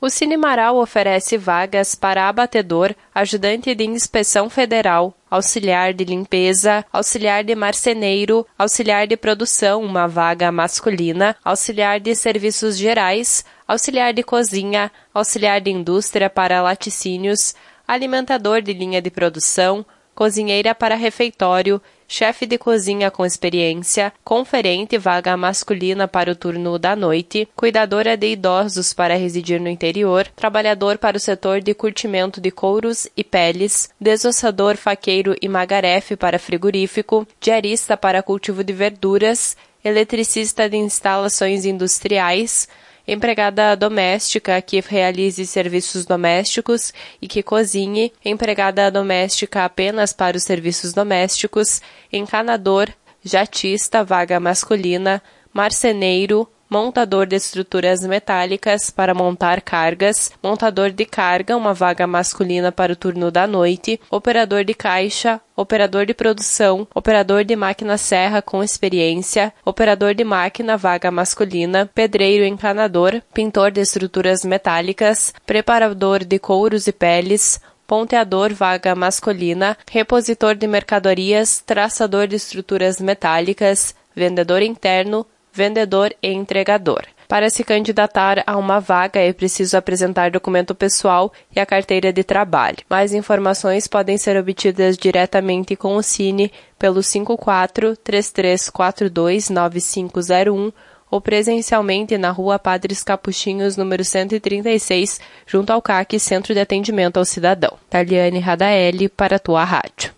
O Cinemarau oferece vagas para abatedor, ajudante de inspeção federal, auxiliar de limpeza, auxiliar de marceneiro, auxiliar de produção, uma vaga masculina, auxiliar de serviços gerais, auxiliar de cozinha, auxiliar de indústria para laticínios, alimentador de linha de produção, cozinheira para refeitório, chefe de cozinha com experiência, conferente vaga masculina para o turno da noite, cuidadora de idosos para residir no interior, trabalhador para o setor de curtimento de couros e peles, desossador, faqueiro e magarefe para frigorífico, diarista para cultivo de verduras, eletricista de instalações industriais, empregada doméstica que realize serviços domésticos e que cozinhe, empregada doméstica apenas para os serviços domésticos, encanador, jatista, vaga masculina, marceneiro, montador de estruturas metálicas para montar cargas, montador de carga, uma vaga masculina para o turno da noite, operador de caixa, operador de produção, operador de máquina serra com experiência, operador de máquina, vaga masculina, pedreiro encanador, pintor de estruturas metálicas, preparador de couros e peles, ponteador, vaga masculina, repositor de mercadorias, traçador de estruturas metálicas, vendedor interno, vendedor e entregador. Para se candidatar a uma vaga é preciso apresentar documento pessoal e a carteira de trabalho. Mais informações podem ser obtidas diretamente com o Cine pelo 54-3342-9501 ou presencialmente na Rua Padres Capuchinhos, número 136, junto ao CAC, Centro de Atendimento ao Cidadão. Taliane Radaeli, para a tua rádio.